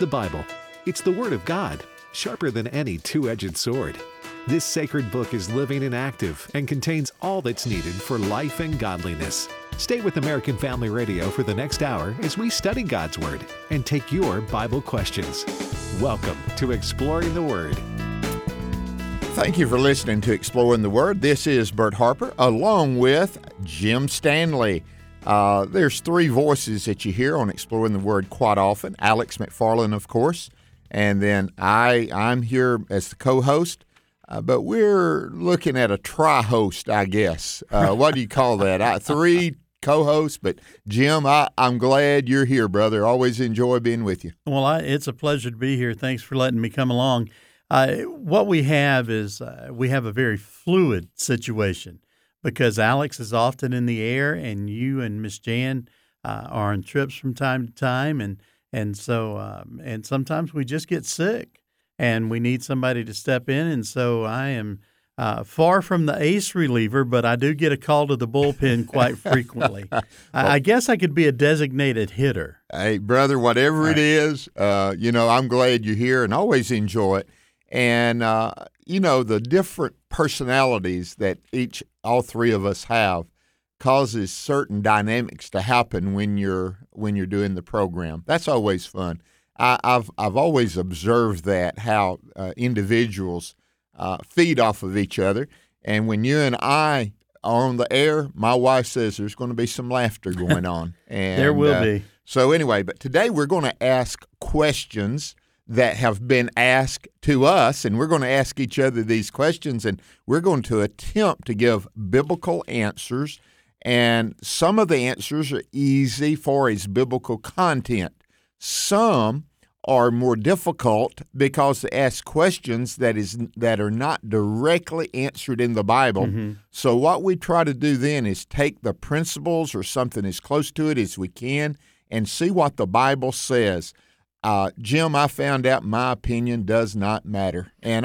The Bible. It's the Word of God, sharper than any two-edged sword. This sacred book is living and active and contains all that's needed for life and godliness. Stay with American Family Radio for the next hour as we study God's Word and take your Bible questions. Welcome to Exploring the Word. Thank you for listening to Exploring the Word. This is Bert Harper along with Jim Stanley. There's three voices that you hear on Exploring the Word quite often. Alex McFarland, of course, and then I'm here as the co-host. But we're looking at a tri-host, I guess. What do you call that? Three co-hosts, but Jim, I'm glad you're here, brother. Always enjoy being with you. Well, it's a pleasure to be here. Thanks for letting me come along. What we have is we have a very fluid situation because Alex is often in the air, and you and Miss Jan are on trips from time to time, and sometimes we just get sick. And we need somebody to step in, and so I am far from the ace reliever, but I do get a call to the bullpen quite frequently. I guess I could be a designated hitter. Hey, brother, whatever it is, I'm glad you're here and always enjoy it. And, the different personalities that all three of us have causes certain dynamics to happen when you're doing the program. That's always fun. I've always observed that, how individuals feed off of each other. And when you and I are on the air, my wife says there's going to be some laughter going on. And there will be. So anyway, but today we're going to ask questions that have been asked to us, and we're going to ask each other these questions, and we're going to attempt to give biblical answers. And some of the answers are easy for its biblical content. Some are more difficult because they ask questions that are not directly answered in the Bible. Mm-hmm. So what we try to do then is take the principles or something as close to it as we can and see what the Bible says. Jim, I found out my opinion does not matter. And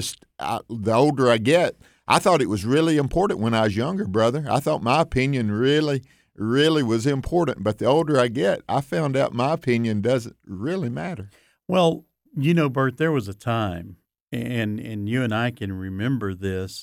the older I get, I thought it was really important when I was younger, brother. I thought my opinion really was important. But the older I get, I found out my opinion doesn't really matter. Well, Bert, there was a time, and you and I can remember this.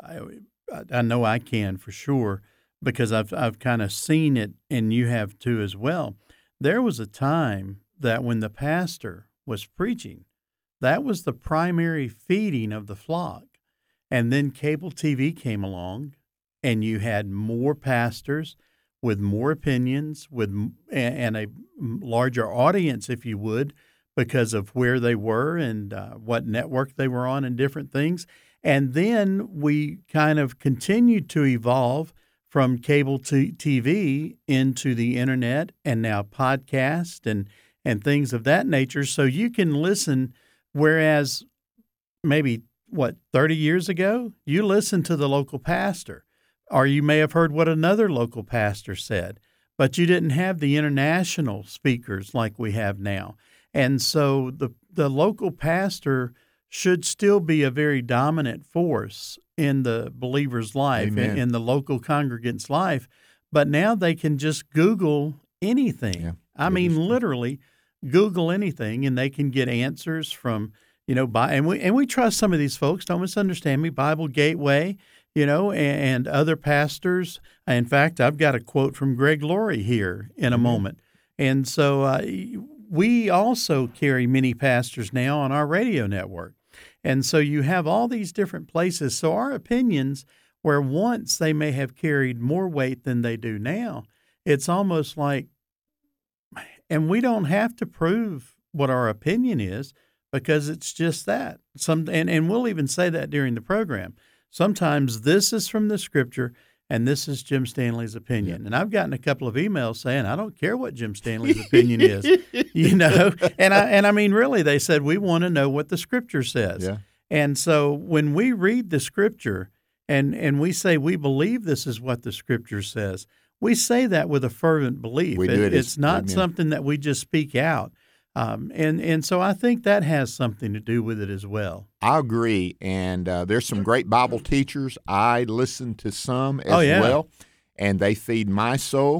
I know I can for sure because I've kind of seen it, and you have too as well. There was a time that when the pastor was preaching, that was the primary feeding of the flock. And then cable TV came along, and you had more pastors with more opinions, and a larger audience, if you would, because of where they were and what network they were on and different things. And then we kind of continued to evolve from cable TV into the internet and now podcast and things of that nature. So you can listen, whereas maybe, 30 years ago, you listened to the local pastor. Or you may have heard what another local pastor said, but you didn't have the international speakers like we have now. And so the local pastor should still be a very dominant force in the believer's life, in the local congregant's life. But now they can just Google anything. Yeah, I mean, literally Google anything, and they can get answers from, and we trust some of these folks. Don't misunderstand me. Bible Gateway, and other pastors. In fact, I've got a quote from Greg Laurie here in a moment. And so we also carry many pastors now on our radio network. And so you have all these different places. So our opinions, where once they may have carried more weight than they do now, it's almost like, and we don't have to prove what our opinion is because it's just that. And we'll even say that during the program. Sometimes this is from the Scripture, and this is Jim Stanley's opinion. And I've gotten a couple of emails saying, I don't care what Jim Stanley's opinion is, And I mean, really, they said, we want to know what the Scripture says. Yeah. And so when we read the Scripture and we say we believe this is what the Scripture says, we say that with a fervent belief. It's not something that we just speak out. And so I think that has something to do with it as well. I agree, and there's some great Bible teachers. I listen to some as well, and they feed my soul.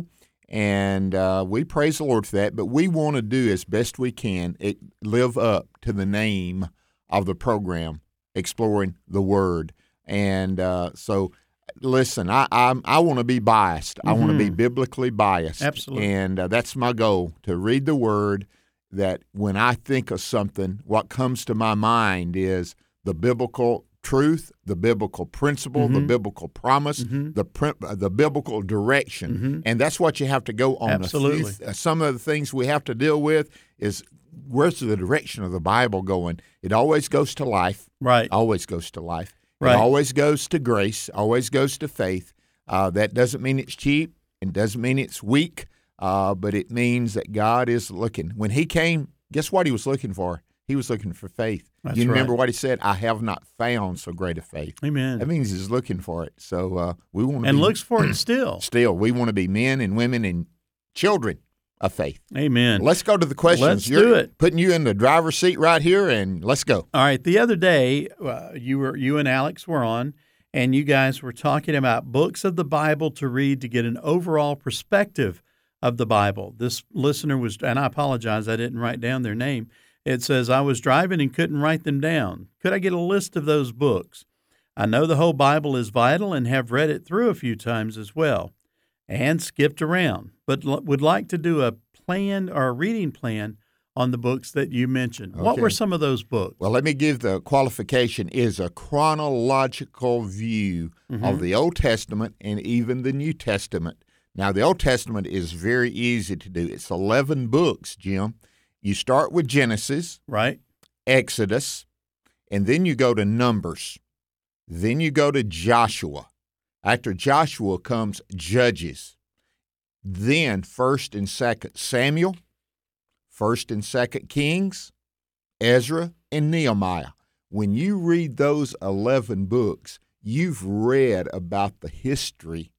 And we praise the Lord for that, but we want to do as best we can, live up to the name of the program, Exploring the Word. And so, listen, I want to be biased. I want to be biblically biased. Absolutely. And that's my goal, to read the Word, that when I think of something, what comes to my mind is the biblical truth, the biblical principle, the biblical promise, the biblical direction. And that's what you have to go on. Absolutely. Some of the things we have to deal with is, where's the direction of the Bible going? It always goes to life. Right. Always goes to life. Right. It always goes to grace, always goes to faith. That doesn't mean it's cheap. It doesn't mean it's weak, but it means that God is looking. When he came, guess what he was looking for? He was looking for faith. That's you remember right. what he said? I have not found so great a faith. Amen. That means he's looking for it. So we want to And be, looks for it still. Still, we want to be men and women and children of faith. Amen. Let's go to the questions. Let's do it. Putting you in the driver's seat right here, and let's go. All right. The other day, you and Alex were on, and you guys were talking about books of the Bible to read to get an overall perspective of the Bible. This listener was, and I apologize, I didn't write down their name. It says, I was driving and couldn't write them down. Could I get a list of those books? I know the whole Bible is vital and have read it through a few times as well and skipped around, but would like to do a plan or a reading plan on the books that you mentioned. Okay. What were some of those books? Well, let me give the qualification is a chronological view of the Old Testament and even the New Testament. Now, the Old Testament is very easy to do. It's 11 books, Jim. You start with Genesis, right? Exodus, and then you go to Numbers. Then you go to Joshua. After Joshua comes Judges. Then 1st and 2nd Samuel, 1st and 2nd Kings, Ezra, and Nehemiah. When you read those 11 books, you've read about the history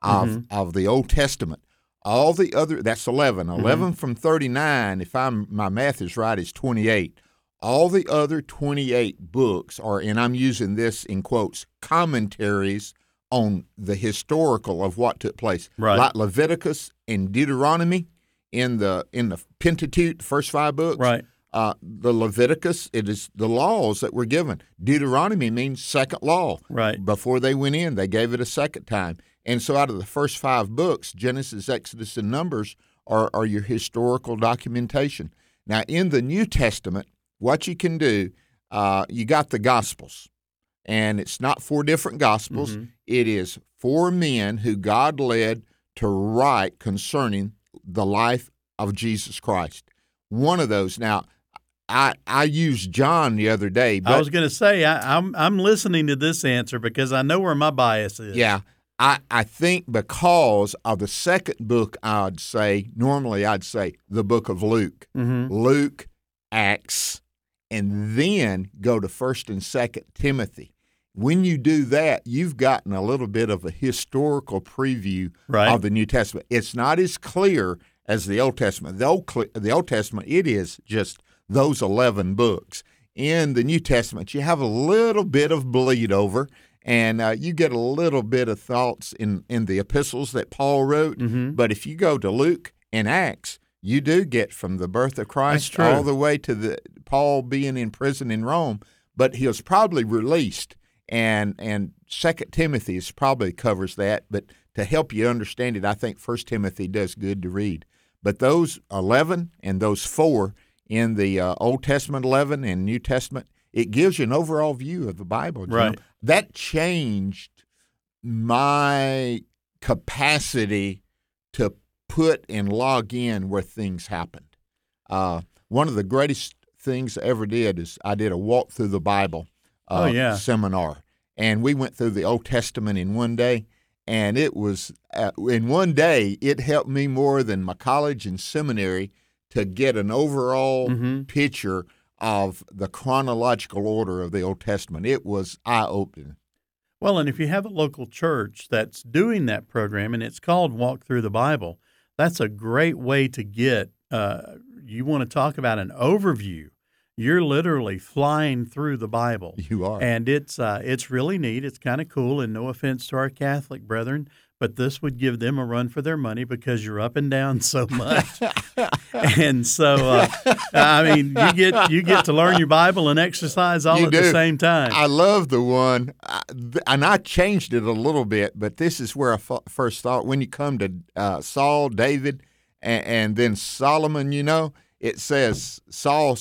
of the Old Testament. All the other, that's 11. 11 from 39, if my math is right, is 28. All the other 28 books are, and I'm using this in quotes, commentaries on the historical of what took place. Right. Like Leviticus and Deuteronomy in the Pentateuch, the first 5 books. Right. The Leviticus, it is the laws that were given. Deuteronomy means second law. Right. Before they went in, they gave it a second time. And so out of the first 5 books, Genesis, Exodus, and Numbers are your historical documentation. Now, in the New Testament, what you can do, you got the Gospels. And it's not 4 different Gospels. It is 4 men who God led to write concerning the life of Jesus Christ. One of those. Now, I used John the other day. But I was going to say, I'm listening to this answer because I know where my bias is. Yeah. I think because of the second book, normally I'd say the book of Luke. Luke, Acts, and then go to 1st and 2nd Timothy. When you do that, you've gotten a little bit of a historical preview of the New Testament. It's not as clear as the Old Testament. The Old Testament, it is just those 11 books. In the New Testament, you have a little bit of bleed over. And you get a little bit of thoughts in the epistles that Paul wrote. But if you go to Luke and Acts, you do get from the birth of Christ all the way to Paul being in prison in Rome. But he was probably released, and 2 Timothy probably covers that. But to help you understand it, I think 1 Timothy does good to read. But those 11 and those 4 in the Old Testament 11 and New Testament, it gives you an overall view of the Bible, Jim. Right. That changed my capacity to put and log in where things happened. One of the greatest things I ever did is I did a walk through the Bible seminar. And we went through the Old Testament in one day. And it was, in one day, it helped me more than my college and seminary to get an overall picture of the chronological order of the Old Testament. It was eye-opening. Well, and if you have a local church that's doing that program, and it's called Walk Through the Bible, that's a great way to get, you want to talk about an overview. You're literally flying through the Bible. You are. And it's really neat. It's kind of cool, and no offense to our Catholic brethren, but this would give them a run for their money because you're up and down so much. And so, I mean, you get to learn your Bible and exercise all at the same time. I love the one, and I changed it a little bit, but this is where I first thought, when you come to Saul, David, and then Solomon, it says Saul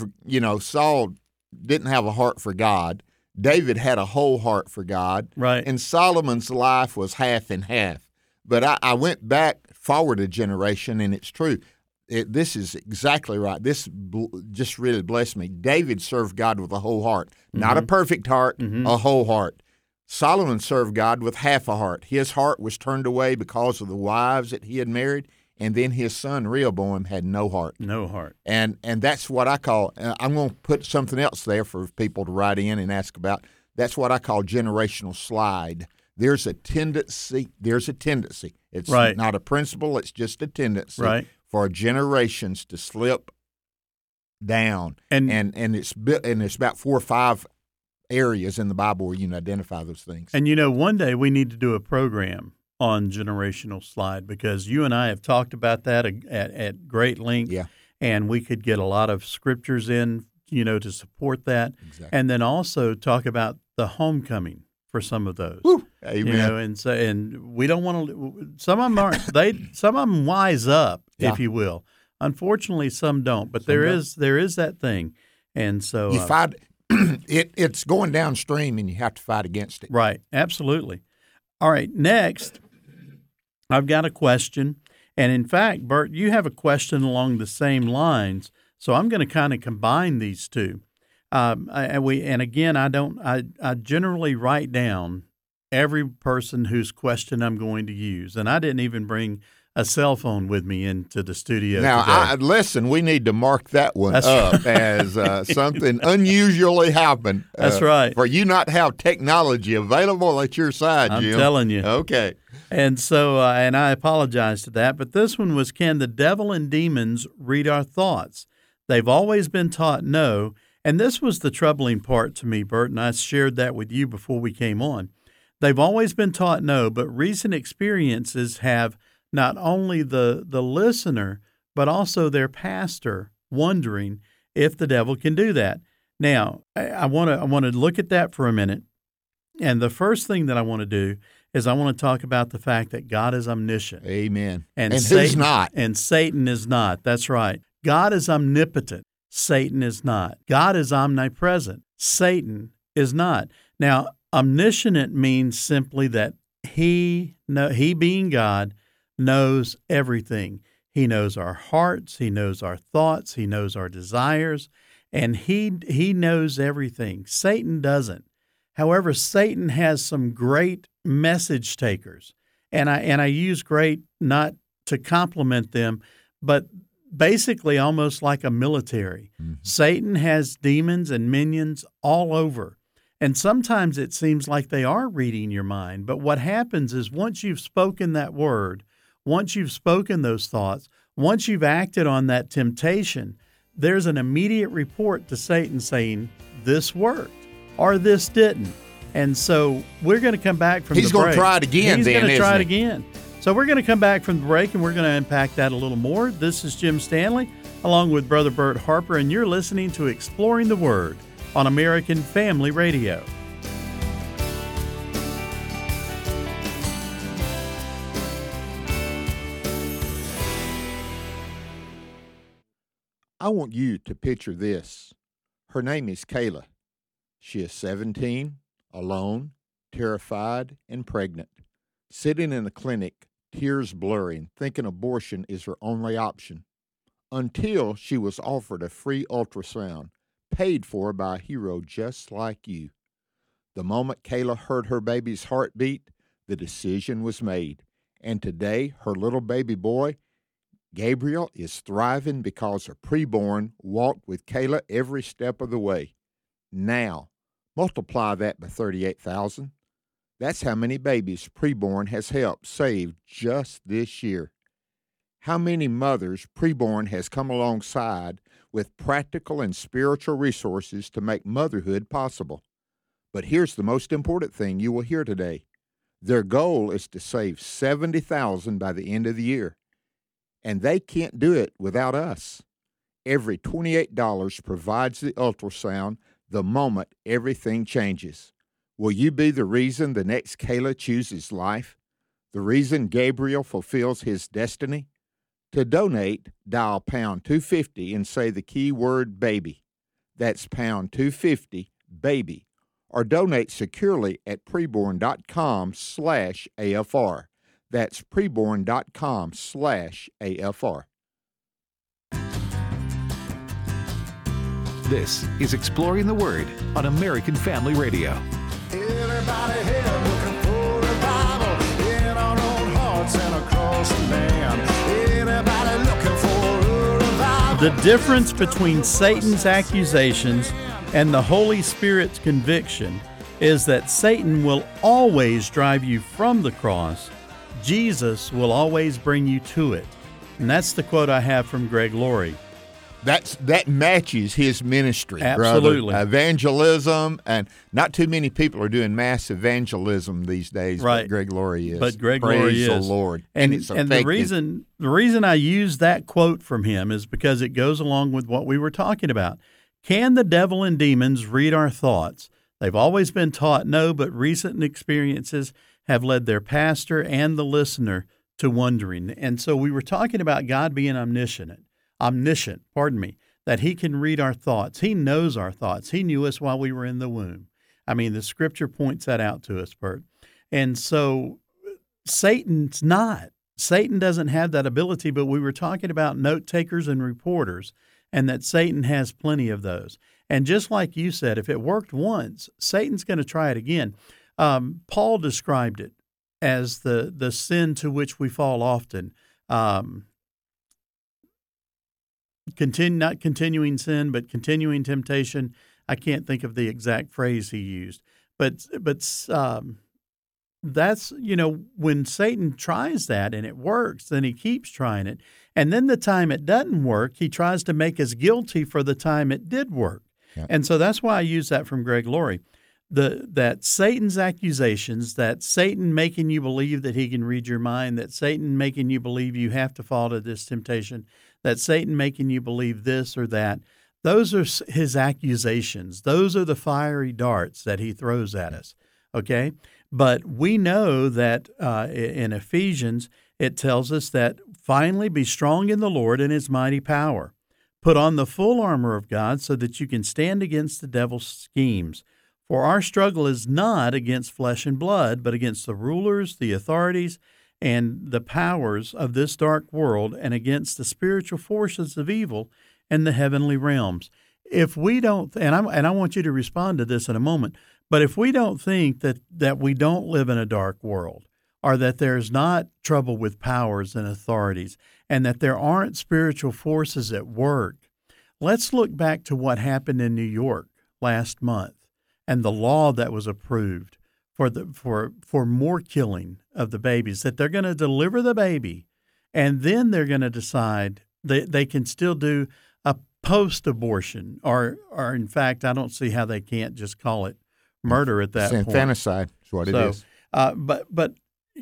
didn't have a heart for God. David had a whole heart for God. Right. And Solomon's life was half and half. But I went back forward a generation, and it's true. This is exactly right. This just really blessed me. David served God with a whole heart. Not a perfect heart, a whole heart. Solomon served God with half a heart. His heart was turned away because of the wives that he had married, and then his son Rehoboam had no heart. No heart. And that's what I call, I'm going to put something else there for people to write in and ask about. That's what I call generational slide. There's a tendency. It's right. not a principle. It's just a tendency right. for generations to slip down. And it's about 4 or 5 areas in the Bible where you can identify those things. And one day we need to do a program on generational slide, because you and I have talked about that at great length. Yeah. And we could get a lot of scriptures in, to support that. Exactly. And then also talk about the homecoming for some of those. Woo. Amen. And we don't want to. Some of them aren't. Some of them wise up, if you will. Unfortunately, some don't. But there is that thing, and so you fight. It's going downstream, and you have to fight against it. Right. Absolutely. All right. Next, I've got a question, and in fact, Bert, you have a question along the same lines. So I'm going to kind of combine these two. I generally write down every person whose question I'm going to use, and I didn't even bring a cell phone with me into the studio now. Today. Listen, we need to mark that one up as something unusually happened. That's right. For you not to have technology available at your side, Jim. I'm telling you. Okay. And so, and I apologize to that, but this one was, can the devil and demons read our thoughts? They've always been taught no. And this was the troubling part to me, Bert, and I shared that with you before we came on. They've always been taught no, but recent experiences have not only the listener, but also their pastor wondering if the devil can do that. Now, I want to look at that for a minute. And the first thing that I want to do is I want to talk about the fact that God is omniscient. Amen. And Satan, who's not? And Satan is not. That's right. God is omnipotent. Satan is not. God is omnipresent. Satan is not. Now, omniscient means simply that he being God, knows everything. He knows our hearts. He knows our thoughts. He knows our desires. And he knows everything. Satan doesn't. However, Satan has some great message takers. And I use great not to compliment them, but basically almost like a military. Mm-hmm. Satan has demons and minions all over. And sometimes it seems like they are reading your mind. But what happens is once you've spoken that word, once you've spoken those thoughts, once you've acted on that temptation, there's an immediate report to Satan saying, this worked or this didn't. And so we're going to come back from the break. He's going to try it again. He's going to try it again. So we're going to come back from the break, and we're going to unpack that a little more. This is Jim Stanley, along with Brother Bert Harper, and you're listening to Exploring the Word on American Family Radio. I want you to picture this. Her name is Kayla. She is 17, alone, terrified, and pregnant, sitting in a clinic, tears blurring, thinking abortion is her only option, until she was offered a free ultrasound, paid for by a hero just like you. The moment Kayla heard her baby's heartbeat, the decision was made, and today her little baby boy, Gabriel, is thriving because her preborn walked with Kayla every step of the way. Now, multiply that by 38,000. That's how many babies preborn has helped save just this year. How many mothers preborn has come alongside with practical and spiritual resources to make motherhood possible. But here's the most important thing you will hear today. Their goal is to save 70,000 by the end of the year, and they can't do it without us. Every $28 provides the ultrasound the moment everything changes. Will you be the reason the next Kayla chooses life? The reason Gabriel fulfills his destiny? To donate, dial pound 250 and say the keyword baby. That's pound 250 baby. Or donate securely at preborn.com/AFR. That's preborn.com/AFR. This is Exploring the Word on American Family Radio. Everybody here looking for the Bible in our own hearts and across the land. Everybody looking for a revival. The difference between Satan's accusations and the Holy Spirit's conviction is that Satan will always drive you from the cross. Jesus will always bring you to it. And that's the quote I have from Greg Laurie. That matches his ministry, Absolutely. brother. Evangelism, and not too many people are doing mass evangelism these days. Right. But Greg Laurie is. But Greg Praise Laurie the is. Lord. And it's the reason I use that quote from him is because it goes along with what we were talking about. Can the devil and demons read our thoughts? They've always been taught no, but recent experiences have led their pastor and the listener to wondering. And so we were talking about God being omniscient, that he can read our thoughts. He knows our thoughts. He knew us while we were in the womb. I mean, the scripture points that out to us, Bert. And so Satan's not. Satan doesn't have that ability, but we were talking about note takers and reporters, and that Satan has plenty of those. And just like you said, if it worked once, Satan's going to try it again. Paul described it as the sin to which we fall often. Not continuing sin, but continuing temptation. I can't think of the exact phrase he used, but that's, when Satan tries that and it works, then he keeps trying it. And then the time it doesn't work, he tries to make us guilty for the time it did work. Yeah. And so that's why I use that from Greg Laurie. That Satan's accusations, that Satan making you believe that he can read your mind, that Satan making you believe you have to fall to this temptation, that Satan making you believe this or that, those are his accusations. Those are the fiery darts that he throws at us, okay? But we know that in Ephesians, it tells us that finally be strong in the Lord and his mighty power. Put on the full armor of God so that you can stand against the devil's schemes. For our struggle is not against flesh and blood, but against the rulers, the authorities, and the powers of this dark world, and against the spiritual forces of evil in the heavenly realms. If we don't, and I want you to respond to this in a moment, but if we don't think that we don't live in a dark world, or that there's not trouble with powers and authorities, and that there aren't spiritual forces at work, let's look back to what happened in New York last month and the law that was approved for more killing of the babies, that they're going to deliver the baby, and then they're going to decide they can still do a post-abortion, or in fact, I don't see how they can't just call it murder at that point. Infanticide is what it is. But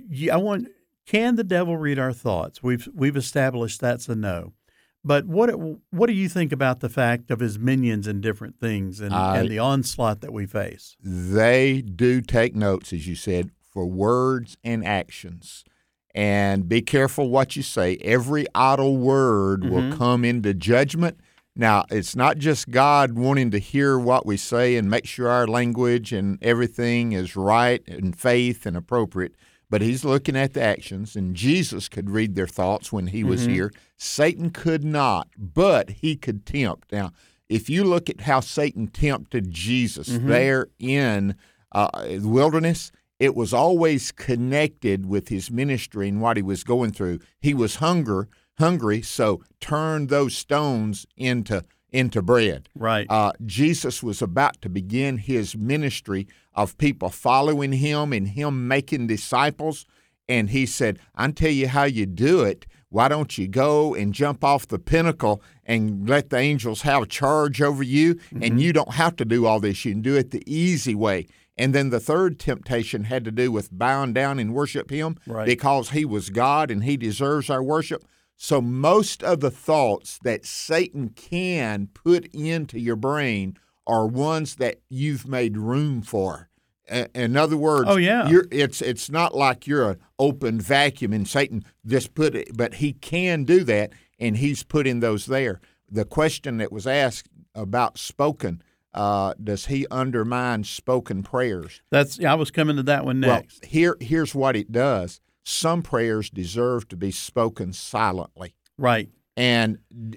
can the devil read our thoughts? We've established that's a no. But what do you think about the fact of his minions and different things and the onslaught that we face? They do take notes, as you said, for words and actions. And be careful what you say. Every idle word will come into judgment. Now, it's not just God wanting to hear what we say and make sure our language and everything is right and faith and appropriate, but he's looking at the actions, and Jesus could read their thoughts when he was here. Satan could not, but he could tempt. Now, if you look at how Satan tempted Jesus there in the wilderness, it was always connected with his ministry and what he was going through. He was hungry, so turn those stones into bread. Right. Jesus was about to begin his ministry of people following him and him making disciples. And he said, I'll tell you how you do it. Why don't you go and jump off the pinnacle and let the angels have charge over you, and you don't have to do all this. You can do it the easy way. And then the third temptation had to do with bowing down and worship him because he was God and he deserves our worship. So most of the thoughts that Satan can put into your brain are ones that you've made room for. In other words, it's not like you're an open vacuum and Satan just put it, but he can do that, and he's putting those there. The question that was asked about spoken, does he undermine spoken prayers? I was coming to that one next. Well, here's what it does. Some prayers deserve to be spoken silently. Right. And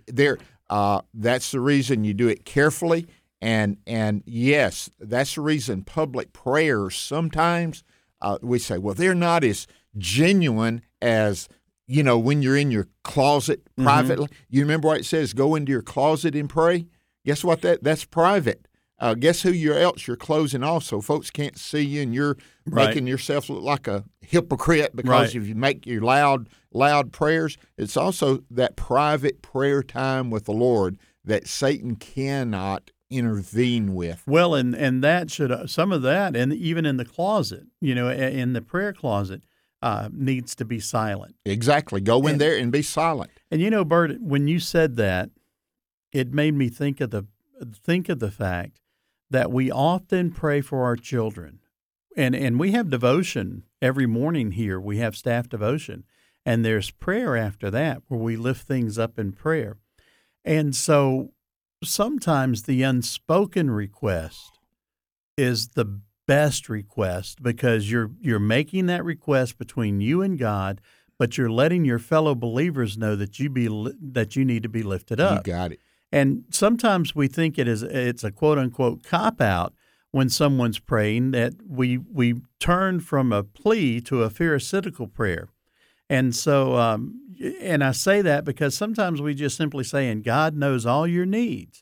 that's the reason you do it carefully. And yes, that's the reason public prayers sometimes we say, well, they're not as genuine as, when you're in your closet privately. You remember what it says, go into your closet and pray? Guess what? That's private. Guess who else you're closing off so folks can't see you and you're making yourself look like a hypocrite because if you make your loud prayers. It's also that private prayer time with the Lord that Satan cannot intervene with. Well, and that should some of that, and even in the closet, in the prayer closet, needs to be silent. Exactly. Go in there and be silent. And Bert, when you said that, it made me think of the fact that we often pray for our children, and we have devotion every morning here. We have staff devotion, and there's prayer after that where we lift things up in prayer, and so. Sometimes the unspoken request is the best request because you're making that request between you and God, but you're letting your fellow believers know that you need to be lifted up. You got it. And sometimes we think it's a quote unquote cop out when someone's praying that we turn from a plea to a pharisaical prayer. And so, and I say that because sometimes we just simply say, and God knows all your needs,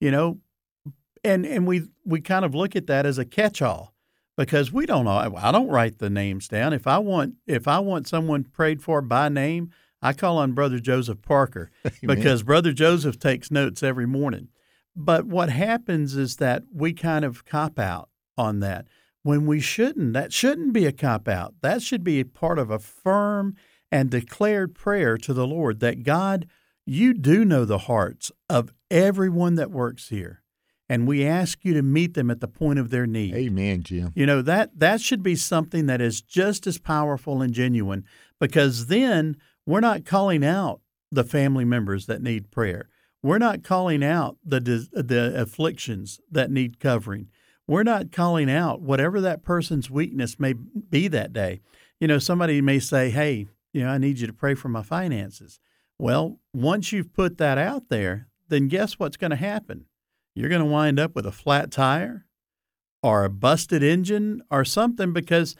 and we kind of look at that as a catch-all because we don't know. I don't write the names down. If I want someone prayed for by name, I call on Brother Joseph Parker because Brother Joseph takes notes every morning. But what happens is that we kind of cop out on that. When we shouldn't. That shouldn't be a cop-out. That should be a part of a firm and declared prayer to the Lord that, God, you do know the hearts of everyone that works here, and we ask you to meet them at the point of their need. Amen, Jim. That should be something that is just as powerful and genuine because then we're not calling out the family members that need prayer. We're not calling out the afflictions that need covering. We're not calling out whatever that person's weakness may be that day. Somebody may say, hey, I need you to pray for my finances. Well, once you've put that out there, then guess what's going to happen? You're going to wind up with a flat tire or a busted engine or something because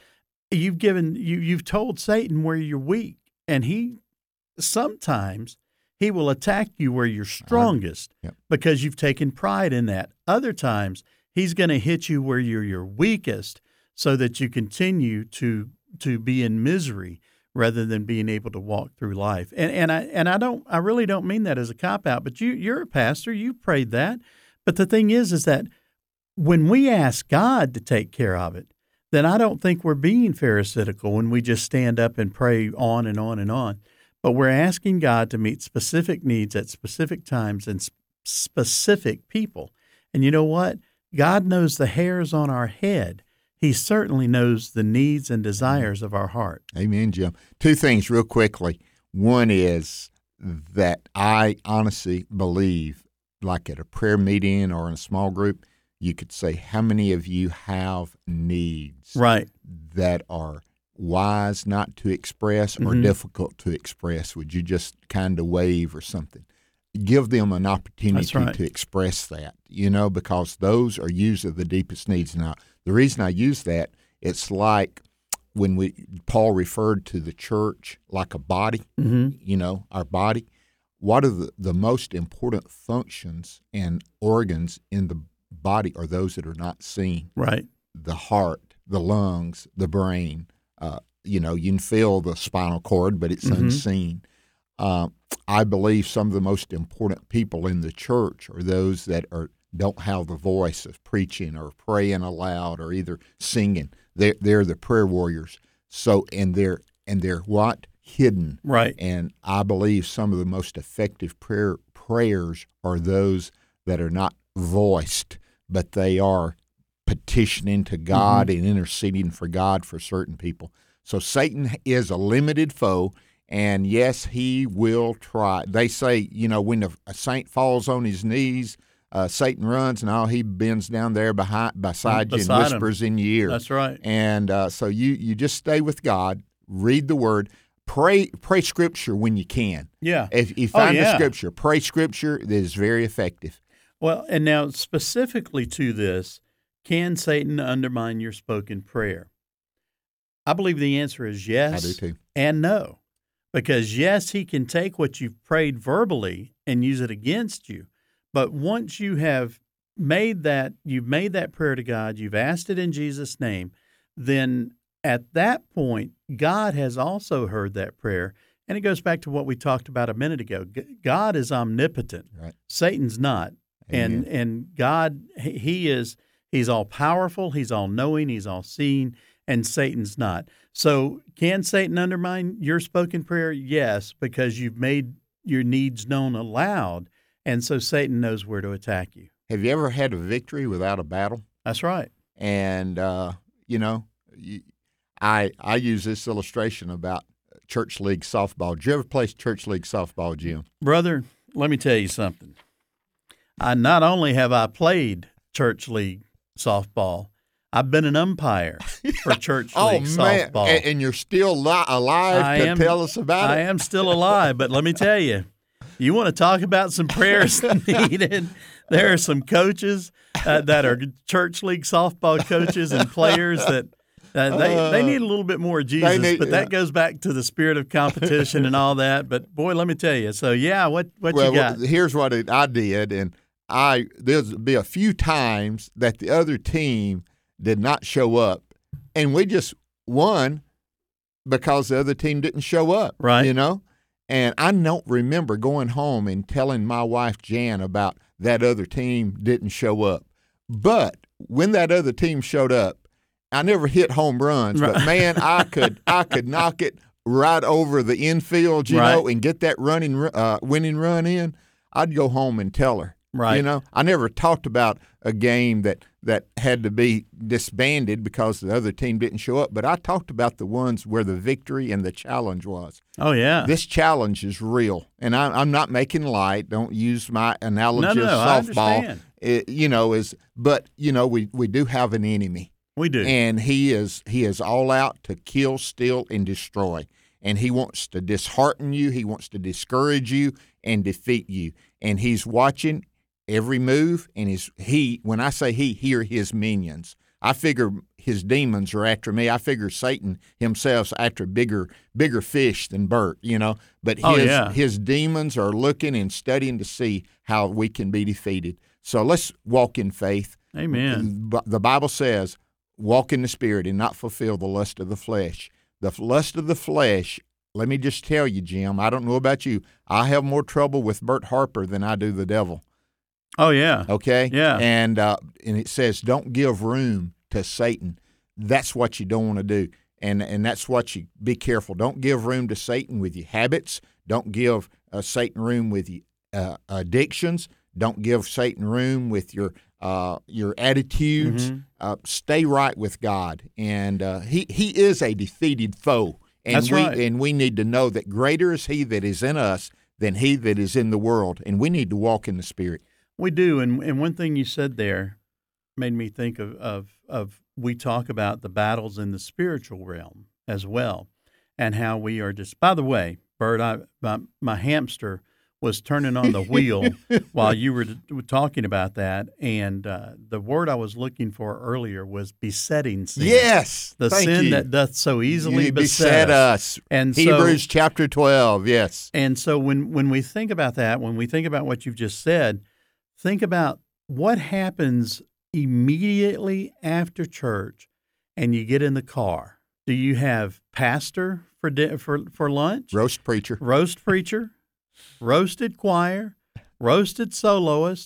you've told Satan where you're weak, and sometimes he will attack you where you're strongest because you've taken pride in that. Other times, he's going to hit you where you're your weakest so that you continue to be in misery rather than being able to walk through life. And I really don't mean that as a cop-out, but you're a pastor, you prayed that. But the thing is that when we ask God to take care of it, then I don't think we're being pharisaical when we just stand up and pray on and on and on. But we're asking God to meet specific needs at specific times and specific people. And you know what? God knows the hairs on our head. He certainly knows the needs and desires of our heart. Amen, Jim. Two things real quickly. One is that I honestly believe, like at a prayer meeting or in a small group, you could say, how many of you have needs that are wise not to express or difficult to express? Would you just kind of wave or something? Give them an opportunity to express that, because those are usually the deepest needs. Now, the reason I use that, it's like when Paul referred to the church like a body, our body. What are the most important functions and organs in the body are those that are not seen? Right. The heart, the lungs, the brain. You can feel the spinal cord, but it's unseen. I believe some of the most important people in the church are those that are don't have the voice of preaching or praying aloud or either singing. They're the prayer warriors. So and they're what? Hidden. Right. And I believe some of the most effective prayers are those that are not voiced, but they are petitioning to God and interceding for God for certain people. So Satan is a limited foe, and yes, he will try. They say, when a saint falls on his knees, Satan runs, and he bends down there beside you and whispers in your ear. That's right. And so you just stay with God, read the Word, pray Scripture when you can. Yeah. If you find the Scripture, pray Scripture. That is very effective. Well, and now specifically to this, can Satan undermine your spoken prayer? I believe the answer is yes. I do too. And no. Because yes, he can take what you've prayed verbally and use it against you. But once you have you've made that prayer to God, you've asked it in Jesus' name, then at that point, God has also heard that prayer. And it goes back to what we talked about a minute ago. God is omnipotent. Right. Satan's not. Amen. And God, he's all powerful, he's all knowing, he's all seeing, and Satan's not. So can Satan undermine your spoken prayer? Yes, because you've made your needs known aloud, and so Satan knows where to attack you. Have you ever had a victory without a battle? That's right. And, I use this illustration about church league softball. Did you ever play church league softball, Jim? Brother, let me tell you something. Not only have I played church league softball, I've been an umpire for church league softball. And you're still alive to tell us about it? I am still alive, but let me tell you, you want to talk about some prayers needed? There are some coaches that are church league softball coaches and players that they need a little bit more Jesus, but that goes back to the spirit of competition and all that. But boy, let me tell you. So what you got? Well, here's what I did, and there'll be a few times that the other team did not show up, and we just won because the other team didn't show up. Right. And I don't remember going home and telling my wife Jan about that other team didn't show up. But when that other team showed up, I never hit home runs, but man, I could knock it right over the infield, and get that winning run in. I'd go home and tell her. Right. I never talked about a game that had to be disbanded because the other team didn't show up, but I talked about the ones where the victory and the challenge was. Oh, yeah. This challenge is real, and I'm not making light. Don't use my analogy of softball. I understand. We do have an enemy. We do. And he is all out to kill, steal, and destroy. And he wants to dishearten you. He wants to discourage you and defeat you. And he's watching every move. And when I say he are his minions. I figure his demons are after me. I figure Satan himself's after bigger fish than Bert, But his demons are looking and studying to see how we can be defeated. So let's walk in faith. Amen. The Bible says, walk in the Spirit and not fulfill the lust of the flesh. The lust of the flesh, let me just tell you, Jim, I don't know about you. I have more trouble with Bert Harper than I do the devil. Oh, yeah. Okay? Yeah. And it says don't give room to Satan. That's what you don't want to do. And that's what you be careful. Don't give room to Satan with your habits. Don't give Satan room with your addictions. Don't give Satan room with your attitudes. Stay right with God, and he is a defeated foe. And That's right. And we need to know that greater is he that is in us than he that is in the world, and we need to walk in the Spirit. We do, and one thing you said there made me think of we talk about the battles in the spiritual realm as well, and how we are just. By the way, Bert, my hamster was turning on the wheel while you were talking about that, and the word I was looking for earlier was besetting sin. Yes, the thank sin you. that doth so easily beset us. And Hebrews chapter 12. Yes, and so when we think about that, when we think about what you've just said, think about what happens immediately after church, and you get in the car. Do you have pastor for lunch? Roast preacher. Roasted choir, roasted soloist,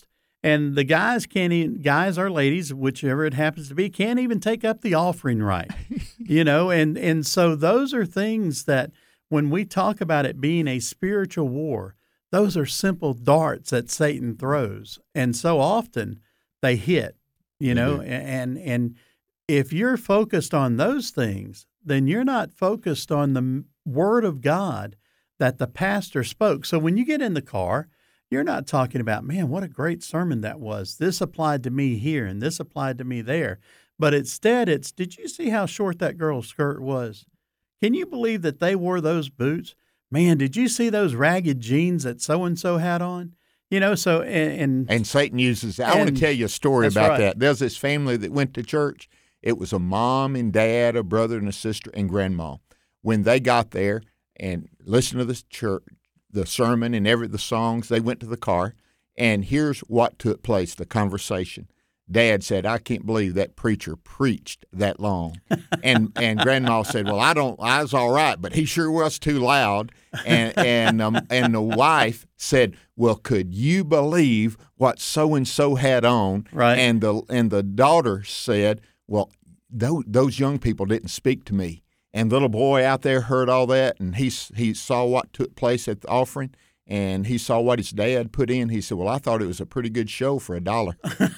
And the guys guys or ladies, whichever it happens to be, can't even take up the offering right, and so those are things that when we talk about it being a spiritual war, those are simple darts that Satan throws. And so often they hit, and if you're focused on those things, then you're not focused on the Word of God that the pastor spoke. So when you get in the car, you're not talking about, man, what a great sermon that was. This applied to me here and this applied to me there. But instead, did you see how short that girl's skirt was? Can you believe that they wore those boots? Man, did you see those ragged jeans that so-and-so had on? So and Satan uses that. I want to tell you a story about that. There's this family that went to church. It was a mom and dad, a brother and a sister, and grandma. When they got there and listened to the sermon and the songs, they went to the car, and here's what took place, the conversation. Dad said, "I can't believe that preacher preached that long." And Grandma said, "Well, I was all right, but he sure was too loud." And the wife said, "Well, could you believe what so-and-so had on?" Right. And the daughter said, "Well, those young people didn't speak to me." And the little boy out there heard all that, and he saw what took place at the offering, and he saw what his dad put in. He said, "Well, I thought it was a pretty good show for $1."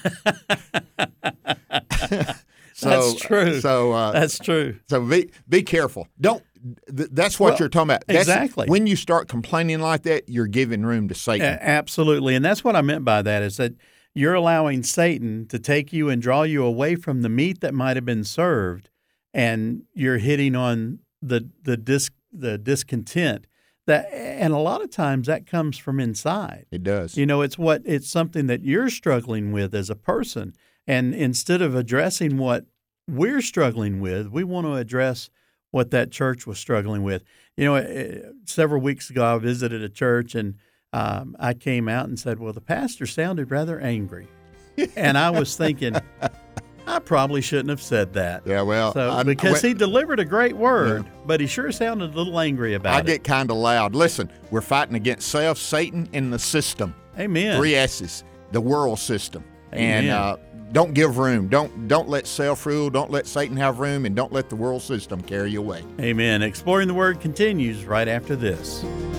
That's true. That's true. So be careful. That's what you're talking about. Exactly. When you start complaining like that, you're giving room to Satan. Absolutely. And that's what I meant by that, is that you're allowing Satan to take you and draw you away from the meat that might have been served, and you're hitting on the discontent. And a lot of times that comes from inside. It does. It's something that you're struggling with as a person. And instead of addressing what we're struggling with, we want to address what that church was struggling with. Several weeks ago, I visited a church, and I came out and said, "Well, the pastor sounded rather angry." And I was thinking, I probably shouldn't have said that. Yeah, well, because he delivered a great word, but he sure sounded a little angry about it. I get kind of loud. Listen, we're fighting against self, Satan, and the system. Amen. 3 S's, the world system. Amen. And don't give room. Don't let self rule. Don't let Satan have room, and don't let the world system carry you away. Amen. Exploring the Word continues right after this.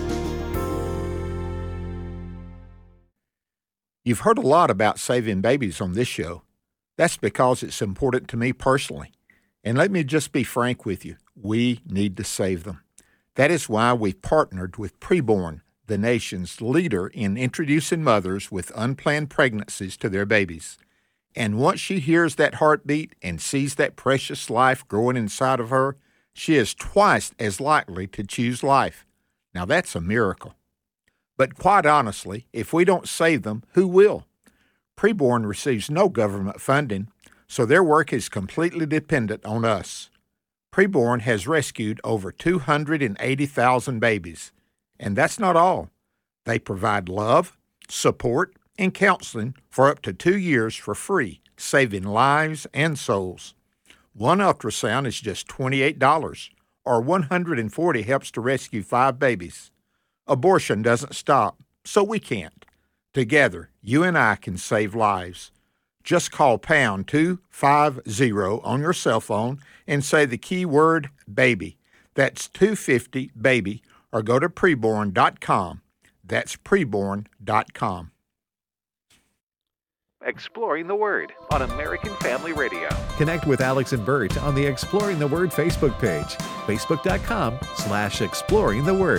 You've heard a lot about saving babies on this show. That's because it's important to me personally. And let me just be frank with you. We need to save them. That is why we've partnered with Preborn, the nation's leader in introducing mothers with unplanned pregnancies to their babies. And once she hears that heartbeat and sees that precious life growing inside of her, she is twice as likely to choose life. Now that's a miracle. But quite honestly, if we don't save them, who will? Preborn receives no government funding, so their work is completely dependent on us. Preborn has rescued over 280,000 babies. And that's not all. They provide love, support, and counseling for up to 2 years for free, saving lives and souls. One ultrasound is just $28, or $140 helps to rescue 5 babies. Abortion doesn't stop, so we can't. Together, you and I can save lives. Just call pound 250 on your cell phone and say the keyword baby. That's 250 baby, or go to preborn.com. That's preborn.com. Exploring the Word on American Family Radio. Connect with Alex and Bert on the Exploring the Word Facebook page, facebook.com/Exploring the Word.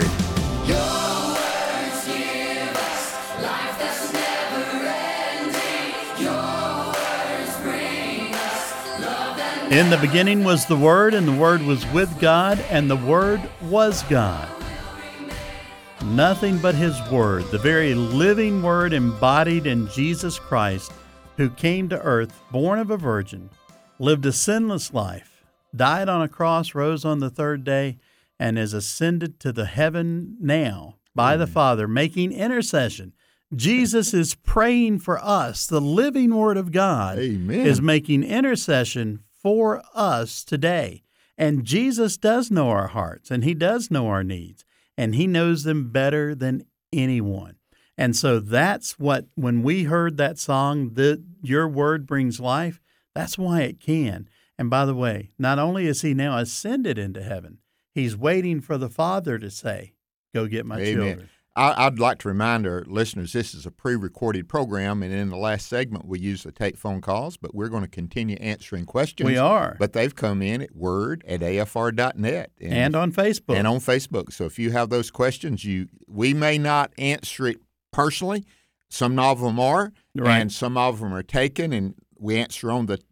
In the beginning was the Word, and the Word was with God, and the Word was God. Nothing but His Word, the very living Word embodied in Jesus Christ, who came to earth, born of a virgin, lived a sinless life, died on a cross, rose on the third day, and is ascended to the heaven now by the Father, making intercession. Jesus is praying for us. The living Word of God is making intercession for us today. And Jesus does know our hearts, and He does know our needs, and He knows them better than anyone. And so that's what, when we heard that song, Your Word Brings Life, that's why it can. And by the way, not only is he now ascended into heaven, he's waiting for the Father to say, go get my children. I'd like to remind our listeners this is a pre-recorded program, and in the last segment we usually take phone calls, but we're going to continue answering questions. We are. But they've come in at word@afr.net. And on Facebook. And on Facebook. So if you have those questions, we may not answer it personally. Some of them are, right. And some of them are taken, and we answer on the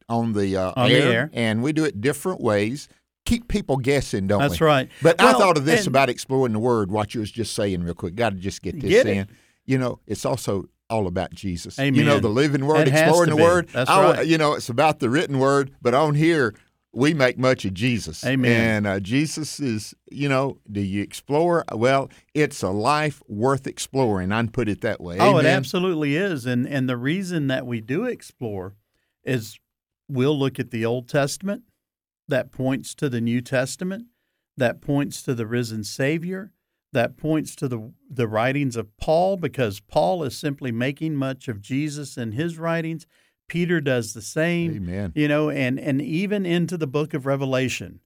air. And we do it different ways. Keep people guessing, don't we? That's right. But I thought of this about exploring the Word, what you was just saying real quick. Got to just get this in. You know, it's also all about Jesus. Amen. You know, the living Word, exploring the Word. That's right. You know, it's about the written Word, but on here, we make much of Jesus. Amen. And Jesus is, you know, do you explore? Well, it's a life worth exploring. I'd put it that way. Oh, Amen? It absolutely is. And the reason that we do explore is we'll look at the Old Testament that points to the New Testament, that points to the risen Savior, that points to the writings of Paul, because Paul is simply making much of Jesus in his writings. Peter does the same. Amen. You know, and even into the book of Revelation.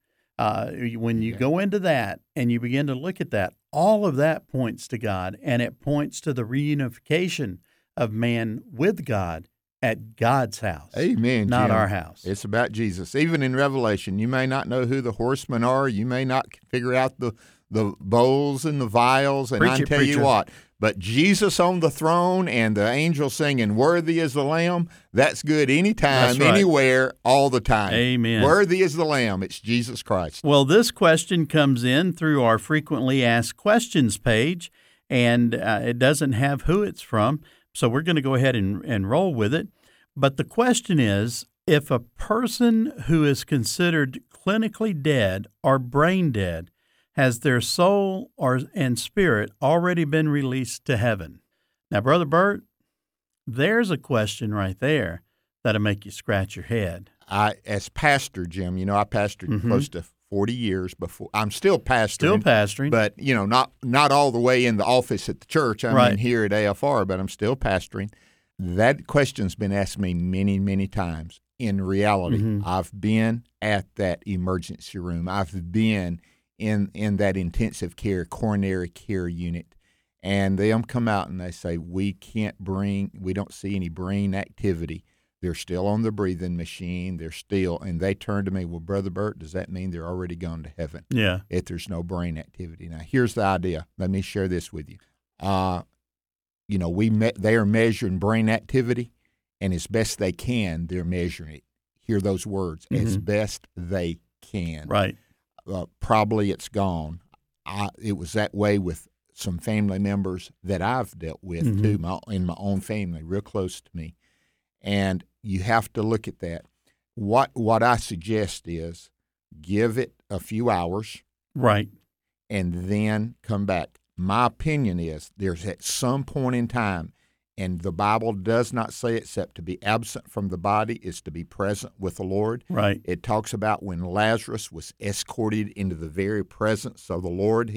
When you go into that and you begin to look at that, all of that points to God, and it points to the reunification of man with God at God's house. Amen. Not Jim. our house. It's about Jesus. Even in Revelation, you may not know who the horsemen are. You may not figure out the bowls and the vials, and I tell you what, but Jesus on the throne and the angels singing, "Worthy is the Lamb," that's good anytime, That's right. Anywhere, all the time. Amen. Worthy is the Lamb. It's Jesus Christ. Well, this question comes in through our frequently asked questions page, and it doesn't have who it's from, so we're going to go ahead and roll with it. But the question is, if a person who is considered clinically dead or brain dead has their soul and spirit already been released to heaven? Now, Brother Bert, there's a question right there that'll make you scratch your head. As pastor, Jim, you know, I pastored close to 40 years before. I'm still pastoring. Still pastoring. But, you know, not all the way in the office at the church. I'm in here at AFR, but I'm still pastoring. That question's been asked me many, many times. In reality, I've been at that emergency room. I've been in that intensive care, coronary care unit. And they come out and they say, we don't see any brain activity. They're still on the breathing machine. And they turn to me, well, Brother Bert, does that mean they're already gone to heaven? Yeah. If there's no brain activity. Now, here's the idea. Let me share this with you. You know, they are measuring brain activity, and as best they can, they're measuring it. Hear those words, as best they can. Right. Probably it's gone. It was that way with some family members that I've dealt with too, in my own family, real close to me. And you have to look at that. What I suggest is give it a few hours. Right. And then come back. My opinion is there's at some point in time, and the Bible does not say except to be absent from the body is to be present with the Lord. Right. It talks about when Lazarus was escorted into the very presence of the Lord.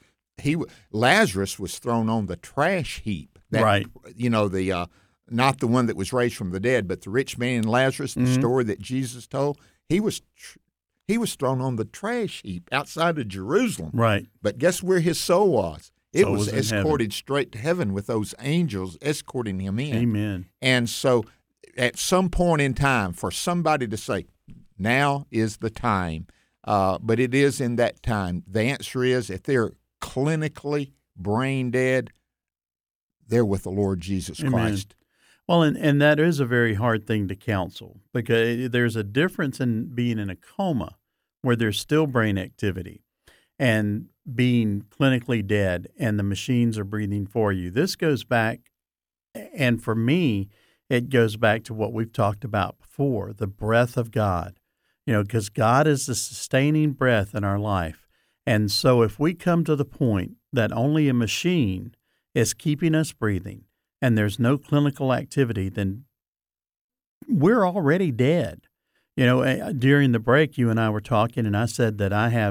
Lazarus was thrown on the trash heap. Right. You know, not the one that was raised from the dead, but the rich man and Lazarus, the story that Jesus told, he was thrown on the trash heap outside of Jerusalem. Right. But guess where his soul was? It was in escorted heaven. straight to heaven with those angels escorting him in. Amen. And so at some point in time, for somebody to say, now is the time, but it is in that time. The answer is, if they're clinically brain dead, they're with the Lord Jesus Christ. Well, and that is a very hard thing to counsel, because there's a difference in being in a coma where there's still brain activity and being clinically dead and the machines are breathing for you. This goes back, and for me, it goes back to what we've talked about before, the breath of God. You know, because God is the sustaining breath in our life. And so if we come to the point that only a machine is keeping us breathing and there's no clinical activity, then we're already dead. You know, during the break, you and I were talking, and I said that I have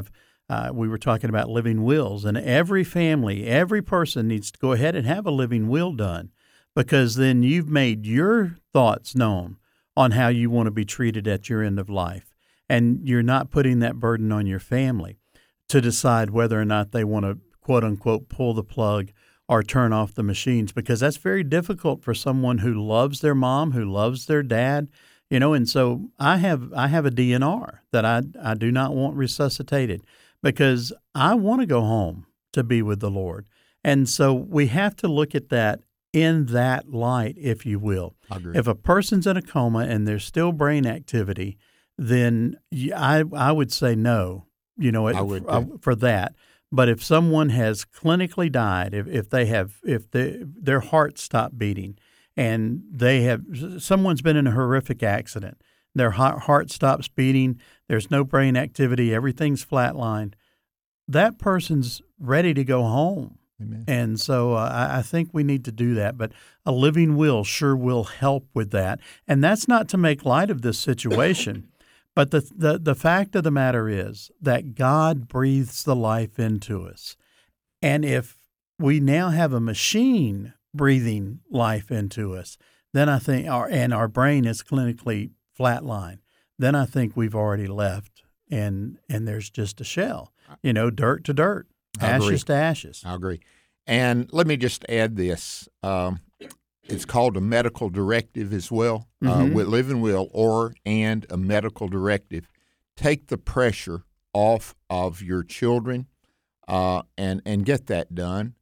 We were talking about living wills, and every family, every person needs to go ahead and have a living will done, because then you've made your thoughts known on how you want to be treated at your end of life, and you're not putting that burden on your family to decide whether or not they want to, quote unquote, pull the plug or turn off the machines, because that's very difficult for someone who loves their mom, who loves their dad, and so I have a DNR that I do not want resuscitated, because I want to go home to be with the Lord. And so we have to look at that in that light, if you will. I agree. If a person's in a coma and there's still brain activity, then I would say no, I would for that. But if someone has clinically died, if their heart stopped beating, and someone's been in a horrific accident, their heart stops beating, there's no brain activity, everything's flatlined, that person's ready to go home. Amen. And so I think we need to do that. But a living will sure will help with that. And that's not to make light of this situation. But the fact of the matter is that God breathes the life into us. And if we now have a machine breathing life into us, then I think, our brain is clinically flatlined, then I think we've already left, and there's just a shell, dirt to dirt, ashes to ashes. I agree. And let me just add this. It's called a medical directive as well, with living will and a medical directive. Take the pressure off of your children and get that done.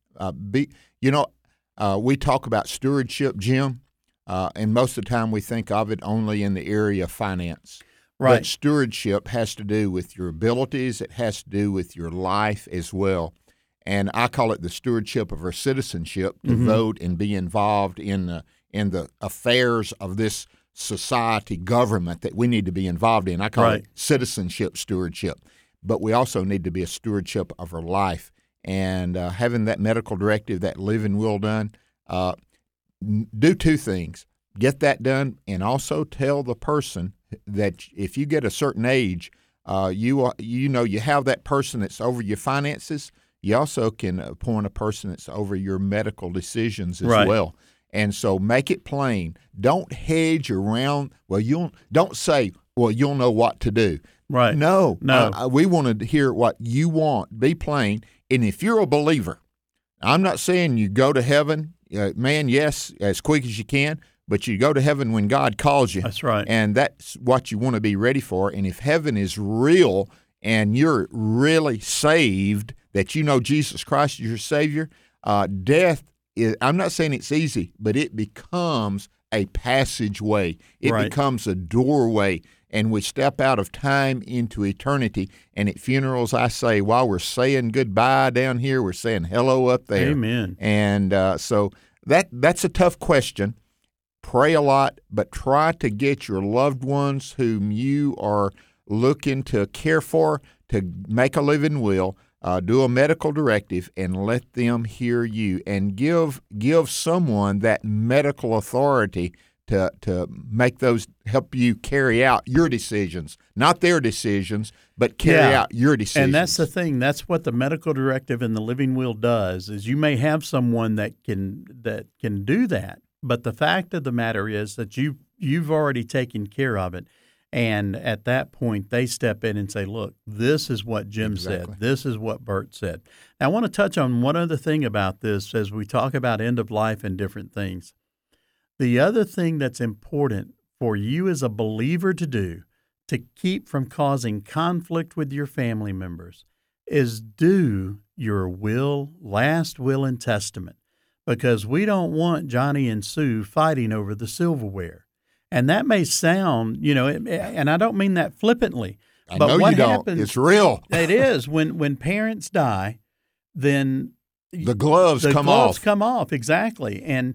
We talk about stewardship, Jim, and most of the time we think of it only in the area of finance. Right. But stewardship has to do with your abilities. It has to do with your life as well. And I call it the stewardship of our citizenship, to vote and be involved in the affairs of this society, government that we need to be involved in. I call it citizenship stewardship. But we also need to be a stewardship of our life. And having that medical directive, that living will done, do two things. Get that done, and also tell the person that if you get a certain age, you have that person that's over your finances. You also can appoint a person that's over your medical decisions as well. And so make it plain. Don't hedge around. Don't say, you'll know what to do. Right. No. We want to hear what you want. Be plain. And if you're a believer, I'm not saying you go to heaven, yes, as quick as you can, but you go to heaven when God calls you. That's right. And that's what you want to be ready for. And if heaven is real and you're really saved, that you know Jesus Christ is your Savior, death is, I'm not saying it's easy, but it becomes a passageway. It becomes a doorway, and we step out of time into eternity. And at funerals, I say, while we're saying goodbye down here, we're saying hello up there. Amen. And so that's a tough question. Pray a lot, but try to get your loved ones whom you are looking to care for to make a living will, do a medical directive, and let them hear you, and give someone that medical authority to make those, help you carry out your decisions, not their decisions, but carry out your decisions. And that's the thing. That's what the medical directive and the living will does. Is you may have someone that can do that, but the fact of the matter is that you've already taken care of it. And at that point, they step in and say, look, this is what Jim said. This is what Bert said. Now, I want to touch on one other thing about this as we talk about end of life and different things. The other thing that's important for you as a believer to do to keep from causing conflict with your family members is do your last will and testament, because we don't want Johnny and Sue fighting over the silverware. And that may sound, and I don't mean that flippantly. But I know what you happens, don't. It's real. It is. When parents die, then the gloves come off. Exactly. And,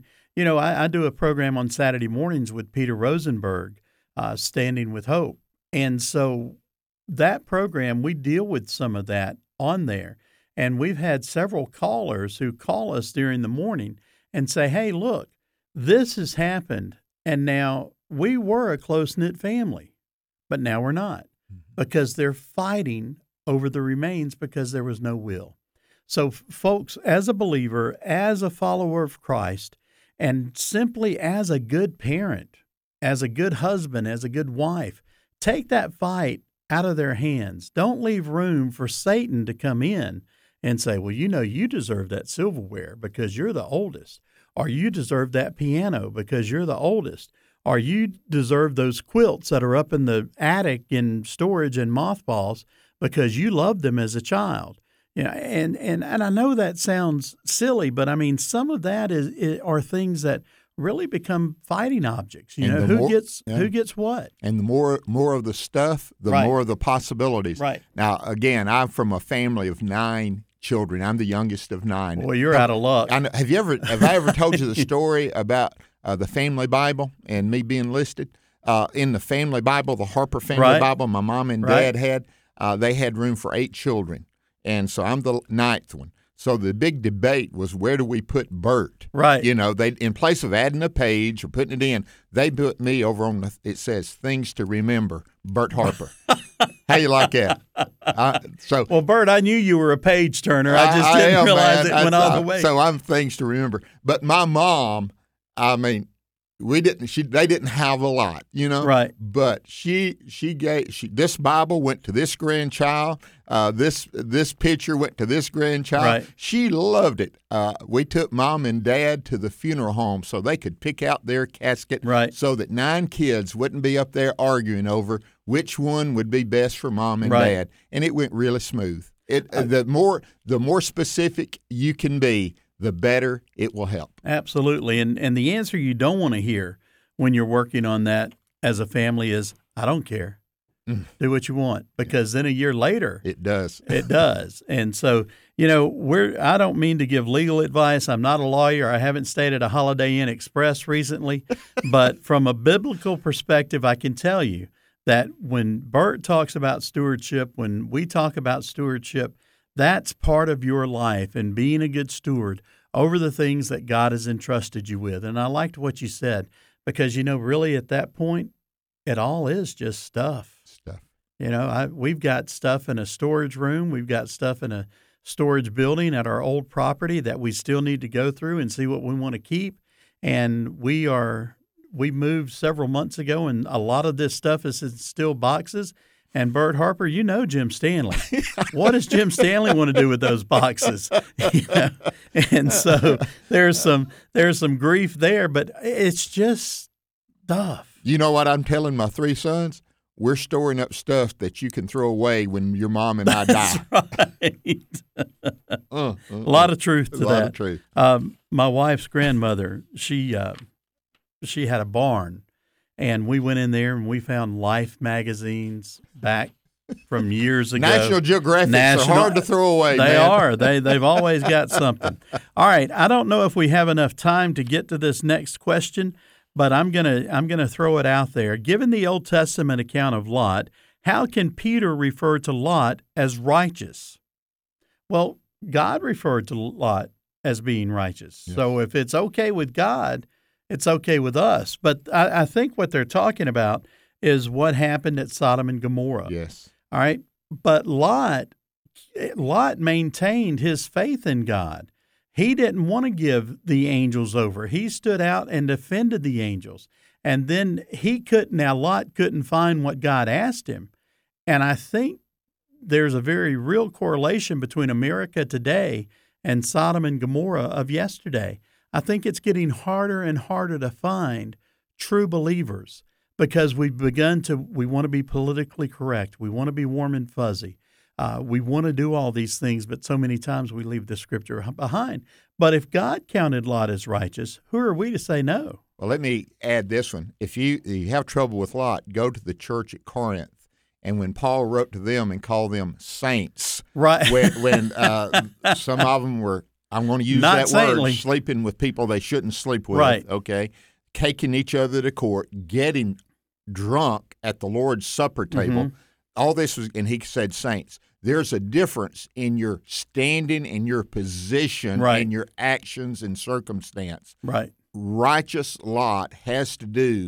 I do a program on Saturday mornings with Peter Rosenberg, Standing with Hope. And so that program, we deal with some of that on there. And we've had several callers who call us during the morning and say, hey, look, this has happened. And now we were a close-knit family, but now we're not, because they're fighting over the remains because there was no will. So, folks, as a believer, as a follower of Christ, and simply as a good parent, as a good husband, as a good wife, take that fight out of their hands. Don't leave room for Satan to come in and say, well, you deserve that silverware because you're the oldest, or you deserve that piano because you're the oldest, or you deserve those quilts that are up in the attic in storage and mothballs because you loved them as a child. And I know that sounds silly, but I mean, some of that are things that really become fighting objects. Who gets what? And the more of the stuff, the more of the possibilities. Right. Now, again, I'm from a family of 9 children. I'm the youngest of 9. Well, you're out of luck. Have I ever told you the story about the family Bible and me being listed? In the family Bible, the Harper family Bible, my mom and dad had, they had room for 8 children. And so I'm the 9th one. So the big debate was, where do we put Bert? Right. They in place of adding a page or putting it in, they put me over on it says things to remember, Bert Harper. How you like that? Well, Bert, I knew you were a page turner. I just didn't realize it went all the way. So I'm things to remember. But my mom, I mean, they didn't have a lot, Right. But she gave this Bible went to this grandchild. This picture went to this grandchild. Right. She loved it. We took mom and dad to the funeral home so they could pick out their casket. Right. So that 9 kids wouldn't be up there arguing over which one would be best for mom and dad. And it went really smooth. The more specific you can be, the better it will help. Absolutely. And the answer you don't want to hear when you're working on that as a family is, I don't care. Do what you want. Because then a year later, it does. It does. And so, I don't mean to give legal advice. I'm not a lawyer. I haven't stayed at a Holiday Inn Express recently. But from a biblical perspective, I can tell you that when Bert talks about stewardship, when we talk about stewardship, that's part of your life and being a good steward over the things that God has entrusted you with. And I liked what you said because, really at that point, it all is just stuff. We've got stuff in a storage room. We've got stuff in a storage building at our old property that we still need to go through and see what we want to keep. And we moved several months ago, and a lot of this stuff is in steel boxes. And Bert Harper, Jim Stanley. What does Jim Stanley want to do with those boxes? And so there's some grief there, but it's just stuff. You know what I'm telling my 3 sons? We're storing up stuff that you can throw away when your mom and I die. Right. A lot of truth to that. A lot of truth. My wife's grandmother, she had a barn. And we went in there and we found Life magazines back from years ago. National Geographics are hard to throw away. They are. They've always got something. All right. I don't know if we have enough time to get to this next question, but I'm gonna throw it out there. Given the Old Testament account of Lot, how can Peter refer to Lot as righteous? Well, God referred to Lot as being righteous. Yes. So if it's okay with God, it's okay with us. But I think what they're talking about is what happened at Sodom and Gomorrah. Yes. All right. But Lot maintained his faith in God. He didn't want to give the angels over. He stood out and defended the angels. And then Lot couldn't find what God asked him. And I think there's a very real correlation between America today and Sodom and Gomorrah of yesterday. I think it's getting harder and harder to find true believers because we want to be politically correct. We want to be warm and fuzzy. We want to do all these things, but so many times we leave the scripture behind. But if God counted Lot as righteous, who are we to say no? Well, let me add this one. If you have trouble with Lot, go to the church at Corinth. And when Paul wrote to them and called them saints, right? when some of them were, I'm going to use Not that saintly. word, sleeping with people they shouldn't sleep with, right? Okay, taking each other to court, getting drunk at the Lord's Supper table. Mm-hmm. All this was, and he said saints. There's a difference in your standing and your position right. and your actions and circumstance. Right. Righteous Lot has to do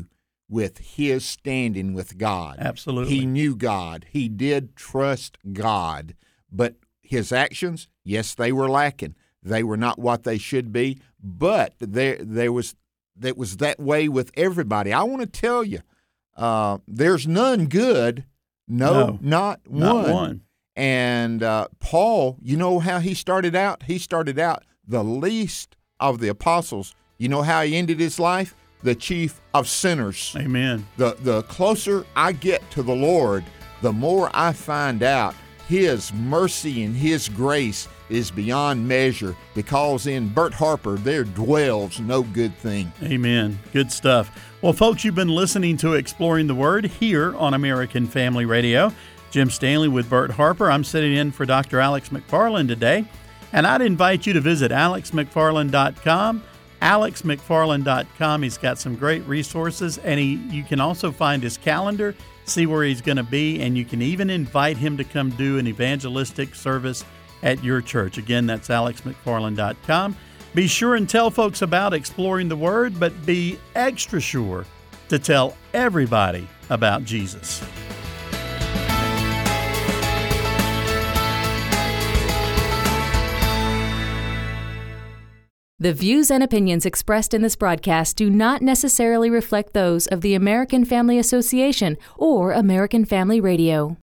with his standing with God. Absolutely. He knew God. He did trust God. But his actions, yes, they were lacking. They were not what they should be. But there was that way with everybody. I want to tell you, there's none good. No, not one. Not one. And Paul, you know how he started out? He started out the least of the apostles. You know how he ended his life? The chief of sinners. Amen. The closer I get to the Lord, the more I find out his mercy and his grace is beyond measure, because in Bert Harper there dwells no good thing. Amen. Good stuff. Well, folks, you've been listening to Exploring the Word here on American Family Radio. Jim Stanley with Bert Harper. I'm sitting in for Dr. Alex McFarland today, and I'd invite you to visit alexmcfarland.com. alexmcfarland.com. He's got some great resources, and you can also find his calendar, see where he's going to be, and you can even invite him to come do an evangelistic service at your church. Again, that's alexmcfarland.com. Be sure and tell folks about Exploring the Word, but be extra sure to tell everybody about Jesus. The views and opinions expressed in this broadcast do not necessarily reflect those of the American Family Association or American Family Radio.